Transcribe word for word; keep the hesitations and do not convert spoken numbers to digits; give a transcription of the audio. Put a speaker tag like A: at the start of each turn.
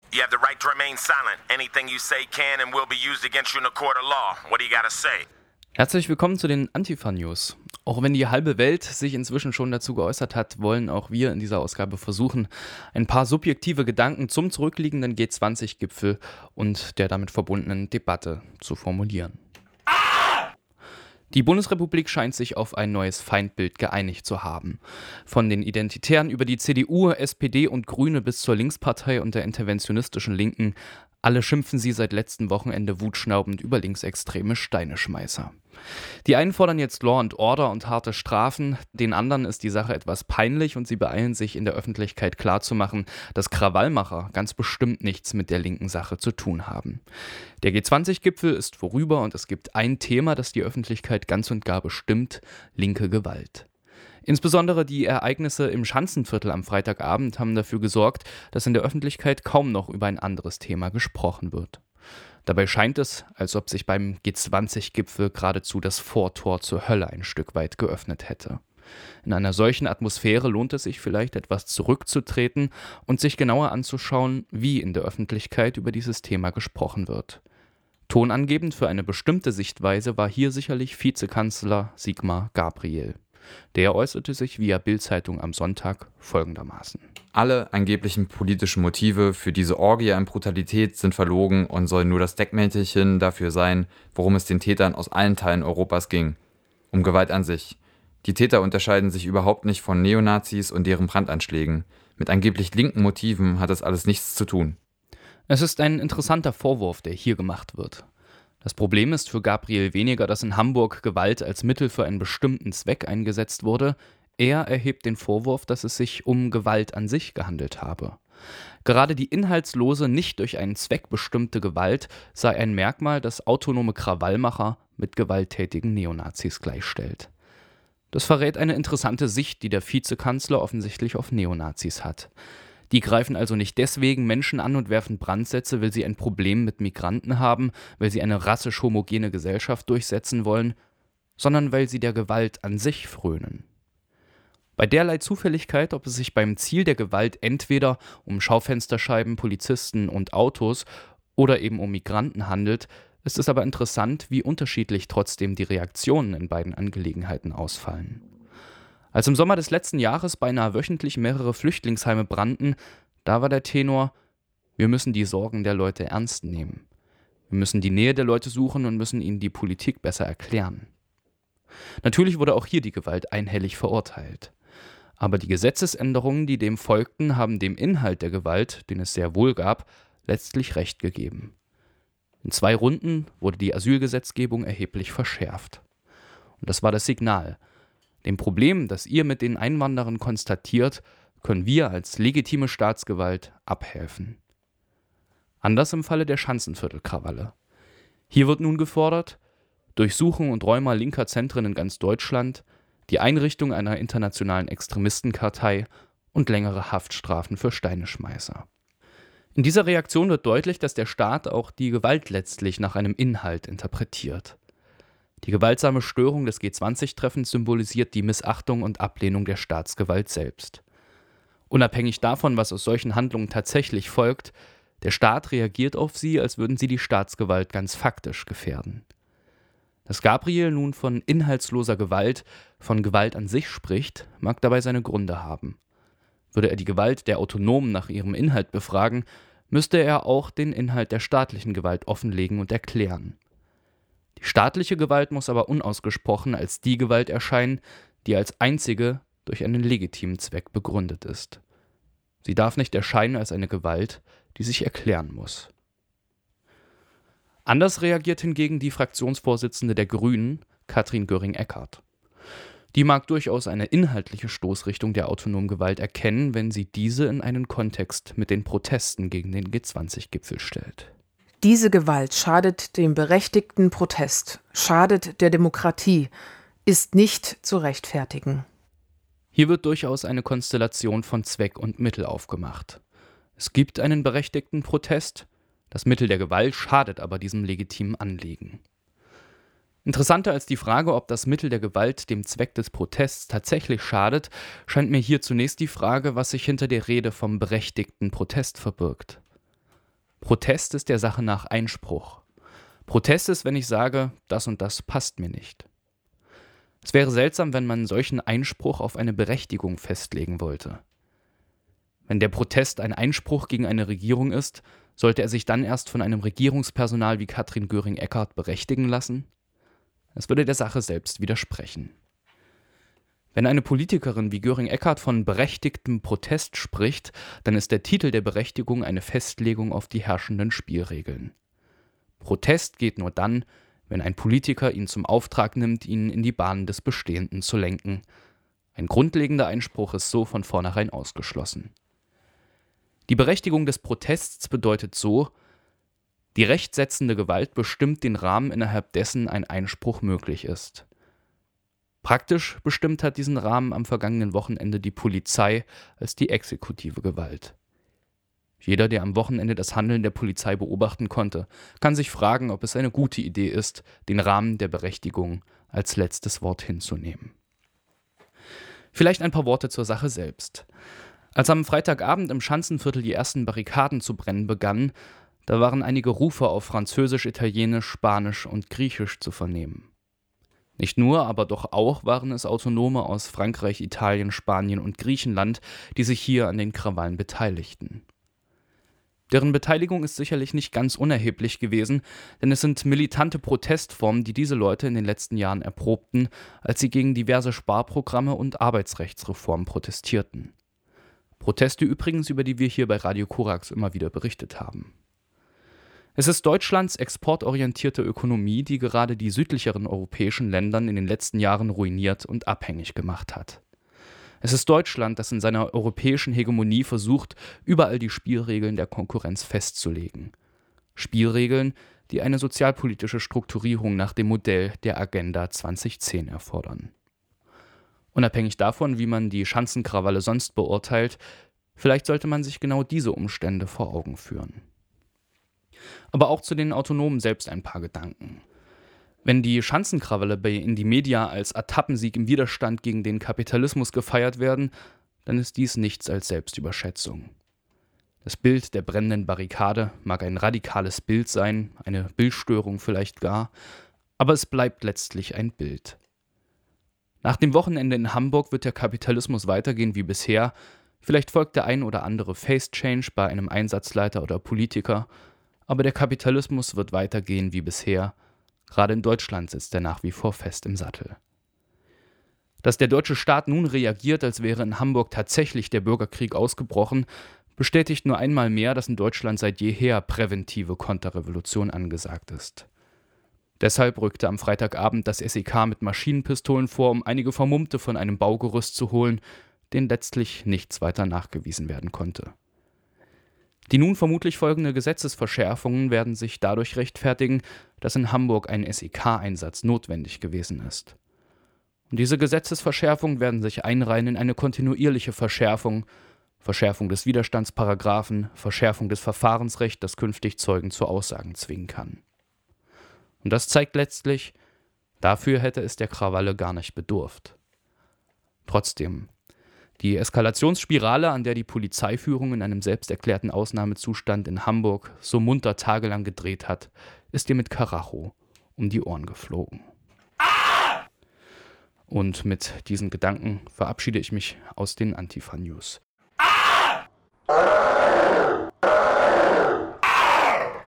A: You have the right to remain silent. Anything you say can and will be used against you in a court of law. What do you gotta say?
B: Herzlich willkommen zu den Antifa-News. Auch wenn die halbe Welt sich inzwischen schon dazu geäußert hat, wollen auch wir in dieser Ausgabe versuchen, ein paar subjektive Gedanken zum zurückliegenden G zwanzig Gipfel und der damit verbundenen Debatte zu formulieren. Die Bundesrepublik scheint sich auf ein neues Feindbild geeinigt zu haben. Von den Identitären über die C D U, S P D und Grüne bis zur Linkspartei und der interventionistischen Linken, alle schimpfen sie seit letztem Wochenende wutschnaubend über linksextreme Steineschmeißer. Die einen fordern jetzt Law and Order und harte Strafen, den anderen ist die Sache etwas peinlich und sie beeilen sich in der Öffentlichkeit klarzumachen, dass Krawallmacher ganz bestimmt nichts mit der linken Sache zu tun haben. Der G zwanzig Gipfel ist vorüber und es gibt ein Thema, das die Öffentlichkeit ganz und gar bestimmt: linke Gewalt. Insbesondere die Ereignisse im Schanzenviertel am Freitagabend haben dafür gesorgt, dass in der Öffentlichkeit kaum noch über ein anderes Thema gesprochen wird. Dabei scheint es, als ob sich beim G zwanzig Gipfel geradezu das Vortor zur Hölle ein Stück weit geöffnet hätte. In einer solchen Atmosphäre lohnt es sich vielleicht, etwas zurückzutreten und sich genauer anzuschauen, wie in der Öffentlichkeit über dieses Thema gesprochen wird. Tonangebend für eine bestimmte Sichtweise war hier sicherlich Vizekanzler Sigmar Gabriel. Der äußerte sich via Bild-Zeitung am Sonntag folgendermaßen:
C: Alle angeblichen politischen Motive für diese Orgie an Brutalität sind verlogen und sollen nur das Deckmäntelchen dafür sein, worum es den Tätern aus allen Teilen Europas ging: um Gewalt an sich. Die Täter unterscheiden sich überhaupt nicht von Neonazis und deren Brandanschlägen. Mit angeblich linken Motiven hat das alles nichts zu tun.
B: Es ist ein interessanter Vorwurf, der hier gemacht wird. Das Problem ist für Gabriel weniger, dass in Hamburg Gewalt als Mittel für einen bestimmten Zweck eingesetzt wurde. Er erhebt den Vorwurf, dass es sich um Gewalt an sich gehandelt habe. Gerade die inhaltslose, nicht durch einen Zweck bestimmte Gewalt sei ein Merkmal, das autonome Krawallmacher mit gewalttätigen Neonazis gleichstellt. Das verrät eine interessante Sicht, die der Vizekanzler offensichtlich auf Neonazis hat. Die greifen also nicht deswegen Menschen an und werfen Brandsätze, weil sie ein Problem mit Migranten haben, weil sie eine rassisch homogene Gesellschaft durchsetzen wollen, sondern weil sie der Gewalt an sich frönen. Bei derlei Zufälligkeit, ob es sich beim Ziel der Gewalt entweder um Schaufensterscheiben, Polizisten und Autos oder eben um Migranten handelt, ist es aber interessant, wie unterschiedlich trotzdem die Reaktionen in beiden Angelegenheiten ausfallen. Als im Sommer des letzten Jahres beinahe wöchentlich mehrere Flüchtlingsheime brannten, da war der Tenor: Wir müssen die Sorgen der Leute ernst nehmen. Wir müssen die Nähe der Leute suchen und müssen ihnen die Politik besser erklären. Natürlich wurde auch hier die Gewalt einhellig verurteilt. Aber die Gesetzesänderungen, die dem folgten, haben dem Inhalt der Gewalt, den es sehr wohl gab, letztlich Recht gegeben. In zwei Runden wurde die Asylgesetzgebung erheblich verschärft. Und das war das Signal: Dem Problem, das ihr mit den Einwanderern konstatiert, können wir als legitime Staatsgewalt abhelfen. Anders im Falle der Schanzenviertel-Krawalle. Hier wird nun gefordert: Durchsuchung und Räumer linker Zentren in ganz Deutschland, die Einrichtung einer internationalen Extremistenkartei und längere Haftstrafen für Steineschmeißer. In dieser Reaktion wird deutlich, dass der Staat auch die Gewalt letztlich nach einem Inhalt interpretiert. Die gewaltsame Störung des G zwanzig Treffens symbolisiert die Missachtung und Ablehnung der Staatsgewalt selbst. Unabhängig davon, was aus solchen Handlungen tatsächlich folgt, der Staat reagiert auf sie, als würden sie die Staatsgewalt ganz faktisch gefährden. Dass Gabriel nun von inhaltsloser Gewalt, von Gewalt an sich spricht, mag dabei seine Gründe haben. Würde er die Gewalt der Autonomen nach ihrem Inhalt befragen, müsste er auch den Inhalt der staatlichen Gewalt offenlegen und erklären. Die staatliche Gewalt muss aber unausgesprochen als die Gewalt erscheinen, die als einzige durch einen legitimen Zweck begründet ist. Sie darf nicht erscheinen als eine Gewalt, die sich erklären muss. Anders reagiert hingegen die Fraktionsvorsitzende der Grünen, Katrin Göring-Eckardt. Die mag durchaus eine inhaltliche Stoßrichtung der autonomen Gewalt erkennen, wenn sie diese in einen Kontext mit den Protesten gegen den G zwanzig Gipfel stellt.
D: Diese Gewalt schadet dem berechtigten Protest, schadet der Demokratie, ist nicht zu rechtfertigen.
B: Hier wird durchaus eine Konstellation von Zweck und Mittel aufgemacht. Es gibt einen berechtigten Protest, das Mittel der Gewalt schadet aber diesem legitimen Anliegen. Interessanter als die Frage, ob das Mittel der Gewalt dem Zweck des Protests tatsächlich schadet, scheint mir hier zunächst die Frage, was sich hinter der Rede vom berechtigten Protest verbirgt. Protest ist der Sache nach Einspruch. Protest ist, wenn ich sage, das und das passt mir nicht. Es wäre seltsam, wenn man solchen Einspruch auf eine Berechtigung festlegen wollte. Wenn der Protest ein Einspruch gegen eine Regierung ist, sollte er sich dann erst von einem Regierungspersonal wie Katrin Göring-Eckardt berechtigen lassen? Es würde der Sache selbst widersprechen. Wenn eine Politikerin wie Göring-Eckardt von berechtigtem Protest spricht, dann ist der Titel der Berechtigung eine Festlegung auf die herrschenden Spielregeln. Protest geht nur dann, wenn ein Politiker ihn zum Auftrag nimmt, ihn in die Bahnen des Bestehenden zu lenken. Ein grundlegender Einspruch ist so von vornherein ausgeschlossen. Die Berechtigung des Protests bedeutet so: Die rechtsetzende Gewalt bestimmt den Rahmen, innerhalb dessen ein Einspruch möglich ist. Praktisch bestimmt hat diesen Rahmen am vergangenen Wochenende die Polizei als die exekutive Gewalt. Jeder, der am Wochenende das Handeln der Polizei beobachten konnte, kann sich fragen, ob es eine gute Idee ist, den Rahmen der Berechtigung als letztes Wort hinzunehmen. Vielleicht ein paar Worte zur Sache selbst. Als am Freitagabend im Schanzenviertel die ersten Barrikaden zu brennen begannen, da waren einige Rufe auf Französisch, Italienisch, Spanisch und Griechisch zu vernehmen. Nicht nur, aber doch auch waren es Autonome aus Frankreich, Italien, Spanien und Griechenland, die sich hier an den Krawallen beteiligten. Deren Beteiligung ist sicherlich nicht ganz unerheblich gewesen, denn es sind militante Protestformen, die diese Leute in den letzten Jahren erprobten, als sie gegen diverse Sparprogramme und Arbeitsrechtsreformen protestierten. Proteste übrigens, über die wir hier bei Radio Korax immer wieder berichtet haben. Es ist Deutschlands exportorientierte Ökonomie, die gerade die südlicheren europäischen Ländern in den letzten Jahren ruiniert und abhängig gemacht hat. Es ist Deutschland, das in seiner europäischen Hegemonie versucht, überall die Spielregeln der Konkurrenz festzulegen. Spielregeln, die eine sozialpolitische Strukturierung nach dem Modell der Agenda zwanzig zehn erfordern. Unabhängig davon, wie man die Schanzenkrawalle sonst beurteilt, vielleicht sollte man sich genau diese Umstände vor Augen führen. Aber auch zu den Autonomen selbst ein paar Gedanken. Wenn die Schanzenkrawalle bei Indymedia als Etappensieg im Widerstand gegen den Kapitalismus gefeiert werden, dann ist dies nichts als Selbstüberschätzung. Das Bild der brennenden Barrikade mag ein radikales Bild sein, eine Bildstörung vielleicht gar, aber es bleibt letztlich ein Bild. Nach dem Wochenende in Hamburg wird der Kapitalismus weitergehen wie bisher, vielleicht folgt der ein oder andere Face-Change bei einem Einsatzleiter oder Politiker, aber der Kapitalismus wird weitergehen wie bisher. Gerade in Deutschland sitzt er nach wie vor fest im Sattel. Dass der deutsche Staat nun reagiert, als wäre in Hamburg tatsächlich der Bürgerkrieg ausgebrochen, bestätigt nur einmal mehr, dass in Deutschland seit jeher präventive Konterrevolution angesagt ist. Deshalb rückte am Freitagabend das S E K mit Maschinenpistolen vor, um einige Vermummte von einem Baugerüst zu holen, denen letztlich nichts weiter nachgewiesen werden konnte. Die nun vermutlich folgende Gesetzesverschärfungen werden sich dadurch rechtfertigen, dass in Hamburg ein S E K-Einsatz notwendig gewesen ist. Und diese Gesetzesverschärfungen werden sich einreihen in eine kontinuierliche Verschärfung, Verschärfung des Widerstandsparagraphen, Verschärfung des Verfahrensrechts, das künftig Zeugen zu Aussagen zwingen kann. Und das zeigt letztlich, dafür hätte es der Krawalle gar nicht bedurft. Trotzdem, die Eskalationsspirale, an der die Polizeiführung in einem selbsterklärten Ausnahmezustand in Hamburg so munter tagelang gedreht hat, ist ihr mit Karacho um die Ohren geflogen. Und mit diesen Gedanken verabschiede ich mich aus den Antifa-News.